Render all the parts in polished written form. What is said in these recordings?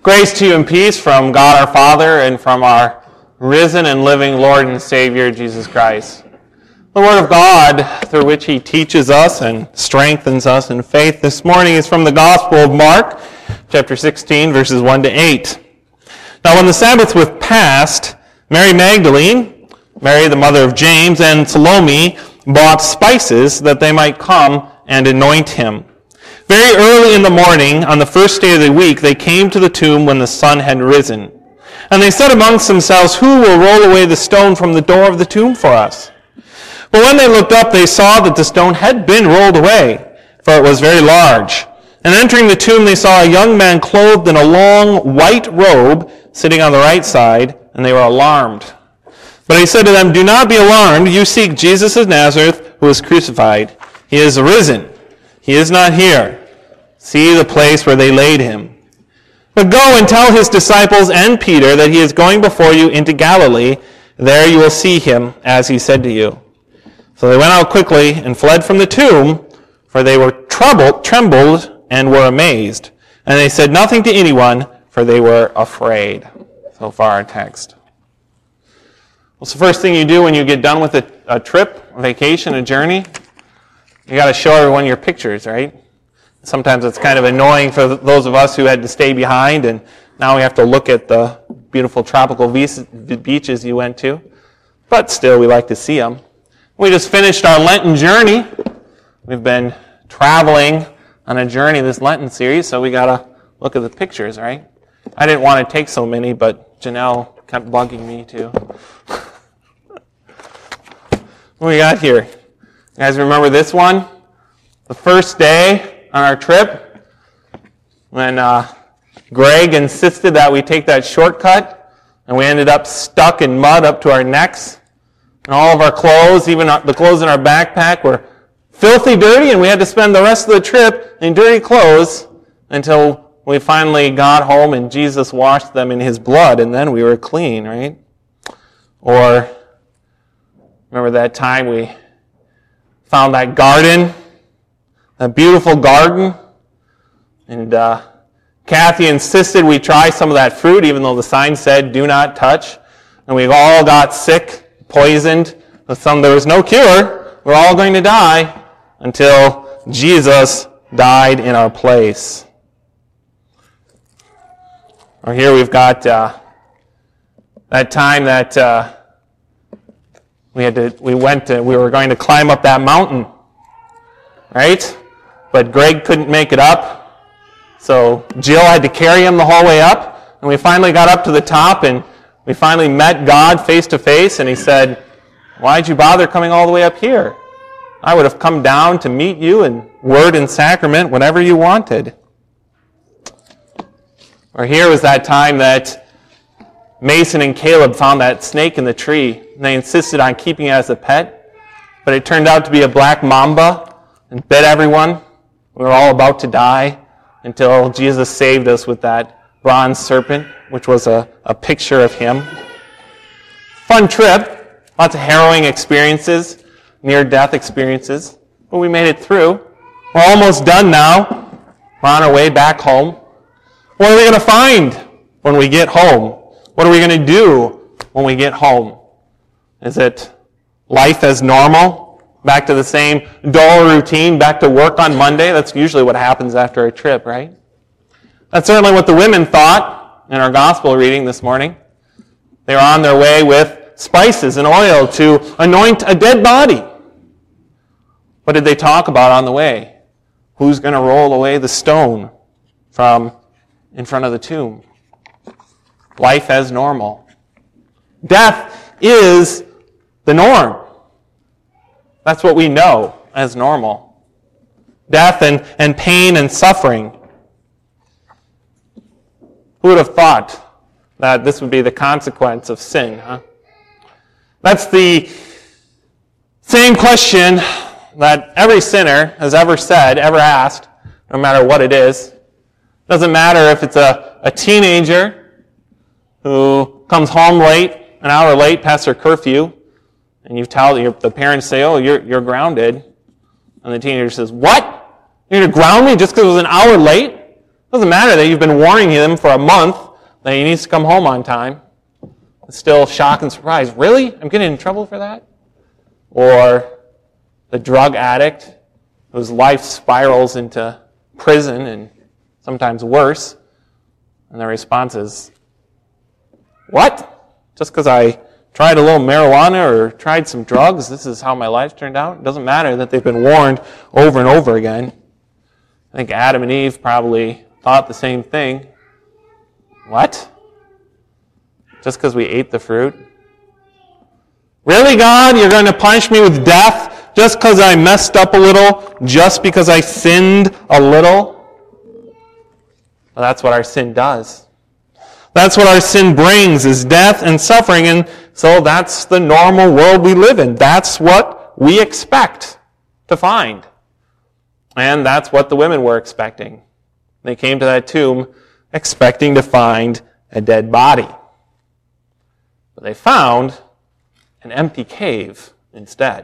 Grace to you and peace from God our Father and from our risen and living Lord and Savior, Jesus Christ. The Word of God, through which He teaches us and strengthens us in faith this morning, is from the Gospel of Mark, chapter 16, verses 1 to 8. Now when the Sabbath was past, Mary Magdalene, Mary the mother of James, and Salome bought spices that they might come and anoint him. Very early in the morning, on the first day of the week, they came to the tomb when the sun had risen. And they said amongst themselves, "Who will roll away the stone from the door of the tomb for us?" But when they looked up, they saw that the stone had been rolled away, for it was very large. And entering the tomb, they saw a young man clothed in a long white robe, sitting on the right side, and they were alarmed. But he said to them, "Do not be alarmed. You seek Jesus of Nazareth, who was crucified. He is risen. He is not here. See the place where they laid him. But go and tell his disciples and Peter that he is going before you into Galilee. There you will see him, as he said to you." So they went out quickly and fled from the tomb, for they were trembled and were amazed. And they said nothing to anyone, for they were afraid. So far our text. What's the first thing you do when you get done with a trip, a vacation, a journey? You got to show everyone your pictures, right? Sometimes it's kind of annoying for those of us who had to stay behind, and now we have to look at the beautiful tropical beaches you went to. But still, we like to see them. We just finished our Lenten journey. We've been traveling on a journey this Lenten series, so we got to look at the pictures, right? I didn't want to take so many, but Janelle kept bugging me too. What we got here? You guys remember this one? The first day on our trip, when Greg insisted that we take that shortcut, and we ended up stuck in mud up to our necks, and all of our clothes, even the clothes in our backpack, were filthy dirty, and we had to spend the rest of the trip in dirty clothes until we finally got home and Jesus washed them in His blood, and then we were clean, right? Or remember that time we found that garden, a beautiful garden, and Kathy insisted we try some of that fruit, even though the sign said, "Do not touch." And we all got sick, poisoned. There was no cure. We're all going to die until Jesus died in our place. Or here we've got that time that we were going to climb up that mountain, right? But Greg couldn't make it up, so Jill had to carry him the whole way up, and we finally got up to the top, and we finally met God face to face, and He said, "Why'd you bother coming all the way up here? I would have come down to meet you in word and sacrament whenever you wanted." Or here was that time that Mason and Caleb found that snake in the tree, and they insisted on keeping it as a pet, but it turned out to be a black mamba and bit everyone. We were all about to die until Jesus saved us with that bronze serpent, which was a picture of Him. Fun trip, lots of harrowing experiences, near-death experiences, but we made it through. We're almost done now. We're on our way back home. What are we going to find when we get home? What are we going to do when we get home? Is it life as normal? Back to the same dull routine, back to work on Monday? That's usually what happens after a trip, right? That's certainly what the women thought in our gospel reading this morning. They were on their way with spices and oil to anoint a dead body. What did they talk about on the way? Who's going to roll away the stone from in front of the tomb? Life as normal. Death is the norm. That's what we know as normal. Death and pain and suffering. Who would have thought that this would be the consequence of sin, huh? That's the same question that every sinner has ever said, ever asked, no matter what it is. Doesn't matter if it's a teenager who comes home late, an hour late past their curfew, and you tell the parents say, "Oh, you're grounded," and the teenager says, "What? You're going to ground me just because it was an hour late?" Doesn't matter that you've been warning him for a month that he needs to come home on time. It's still shock and surprise. Really? I'm getting in trouble for that? Or the drug addict whose life spirals into prison and sometimes worse. And the response is, what? Just because I tried a little marijuana or tried some drugs, this is how my life turned out? It doesn't matter that they've been warned over and over again. I think Adam and Eve probably thought the same thing. What? Just because we ate the fruit? Really, God? You're going to punish me with death just because I messed up a little? Just because I sinned a little? Well, that's what our sin does. That's what our sin brings, is death and suffering. And so that's the normal world we live in. That's what we expect to find. And that's what the women were expecting. They came to that tomb expecting to find a dead body. But they found an empty cave instead.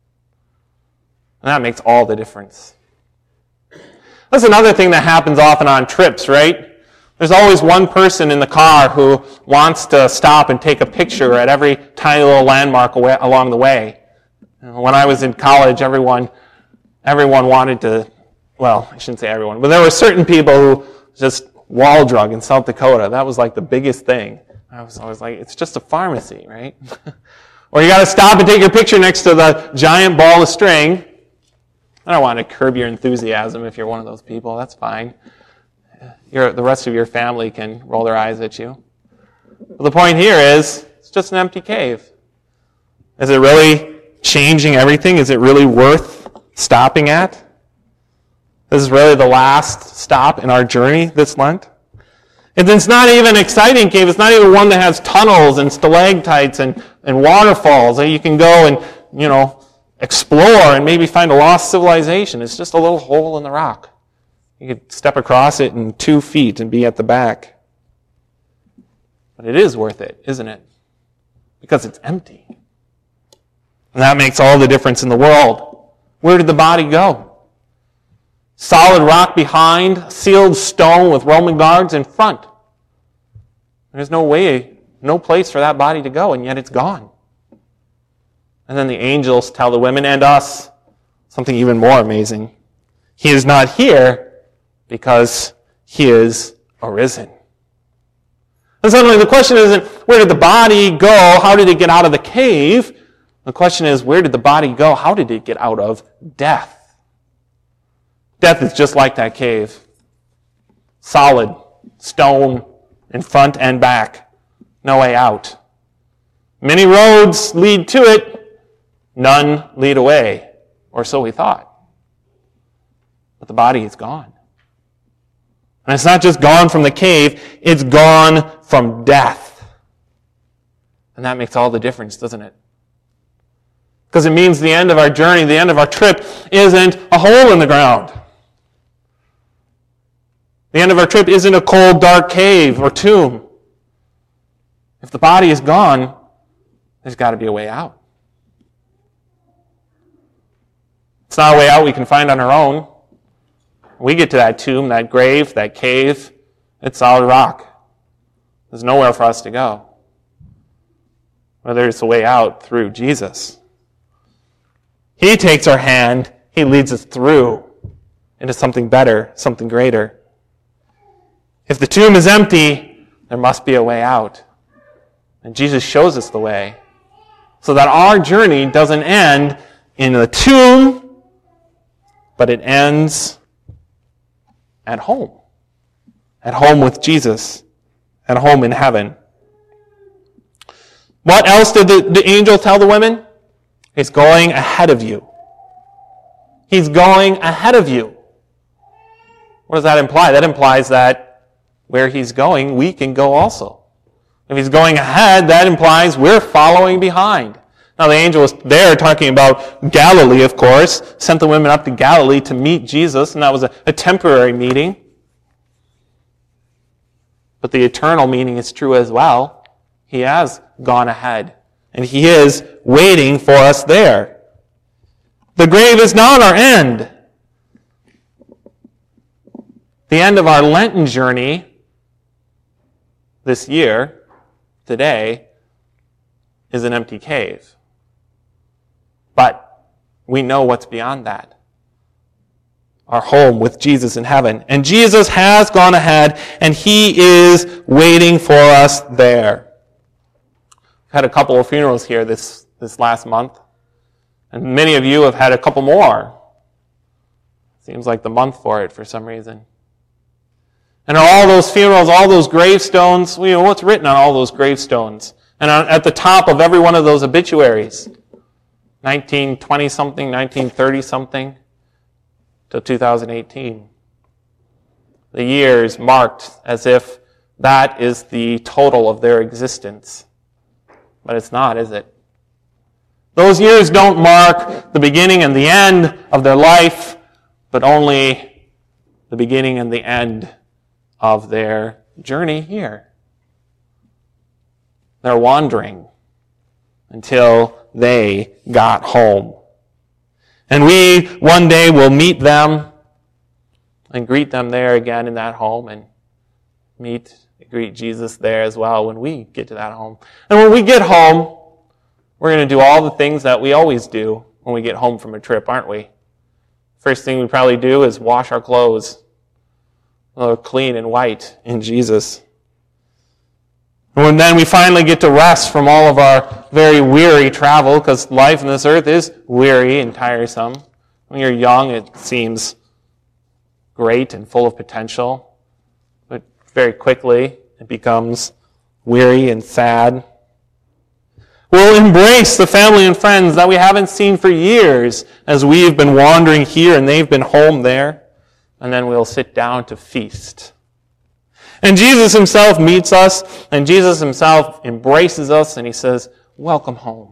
And that makes all the difference. That's another thing that happens often on trips, right? There's always one person in the car who wants to stop and take a picture at every tiny little landmark along the way. When I was in college, everyone wanted to, well, I shouldn't say everyone, but there were certain people who just wall drug in South Dakota. That was like the biggest thing. I was always like, it's just a pharmacy, right? Or you got to stop and take your picture next to the giant ball of string. I don't want to curb your enthusiasm if you're one of those people. That's fine. The rest of your family can roll their eyes at you. But the point here is, it's just an empty cave. Is it really changing everything? Is it really worth stopping at? This is really the last stop in our journey this Lent. And it's not even an exciting cave. It's not even one that has tunnels and stalactites and waterfalls that you can go and, explore and maybe find a lost civilization. It's just a little hole in the rock. You could step across it in 2 feet and be at the back. But it is worth it, isn't it? Because it's empty. And that makes all the difference in the world. Where did the body go? Solid rock behind, sealed stone with Roman guards in front. There's no place for that body to go, and yet it's gone. And then the angels tell the women and us something even more amazing. He is not here because he is arisen. And suddenly the question isn't, where did the body go? How did it get out of the cave? The question is, where did the body go? How did it get out of death? Death is just like that cave. Solid, stone, in front and back. No way out. Many roads lead to it. None lead away, or so we thought. But the body is gone. And it's not just gone from the cave, it's gone from death. And that makes all the difference, doesn't it? Because it means the end of our journey, the end of our trip, isn't a hole in the ground. The end of our trip isn't a cold, dark cave or tomb. If the body is gone, there's got to be a way out. It's not a way out we can find on our own. When we get to that tomb, that grave, that cave, it's solid rock. There's nowhere for us to go. But there's a way out through Jesus. He takes our hand, he leads us through into something better, something greater. If the tomb is empty, there must be a way out. And Jesus shows us the way, so that our journey doesn't end in the tomb, but it ends at home with Jesus, at home in heaven. What else did the angel tell the women? He's going ahead of you. He's going ahead of you. What does that imply? That implies that where he's going, we can go also. If he's going ahead, that implies we're following behind. Now, the angel was there talking about Galilee, of course, sent the women up to Galilee to meet Jesus, and that was a temporary meeting. But the eternal meaning is true as well. He has gone ahead, and he is waiting for us there. The grave is not our end. The end of our Lenten journey this year, today, is an empty cave. But we know what's beyond that. Our home with Jesus in heaven. And Jesus has gone ahead, and he is waiting for us there. Had a couple of funerals here this last month. And many of you have had a couple more. Seems like the month for it for some reason. And all those funerals, all those gravestones, what's written on all those gravestones? And at the top of every one of those obituaries, 1920-something, 1930-something, till 2018. The years marked as if that is the total of their existence. But it's not, is it? Those years don't mark the beginning and the end of their life, but only the beginning and the end of their journey here. They're wandering until they got home. And we one day will meet them and greet them there again in that home and greet Jesus there as well when we get to that home. And when we get home, we're going to do all the things that we always do when we get home from a trip, aren't we? First thing we probably do is wash our clothes. Clean and white in Jesus. And then we finally get to rest from all of our very weary travel, because life on this earth is weary and tiresome. When you're young, it seems great and full of potential. But very quickly, it becomes weary and sad. We'll embrace the family and friends that we haven't seen for years as we've been wandering here and they've been home there. And then we'll sit down to feast. And Jesus himself meets us, and Jesus himself embraces us, and he says, welcome home.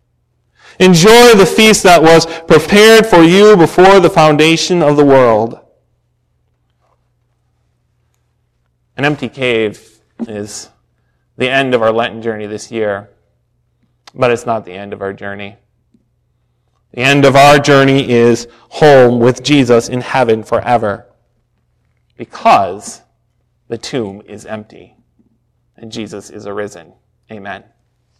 Enjoy the feast that was prepared for you before the foundation of the world. An empty cave is the end of our Lenten journey this year, but it's not the end of our journey. The end of our journey is home with Jesus in heaven forever, because the tomb is empty and Jesus is arisen. Amen.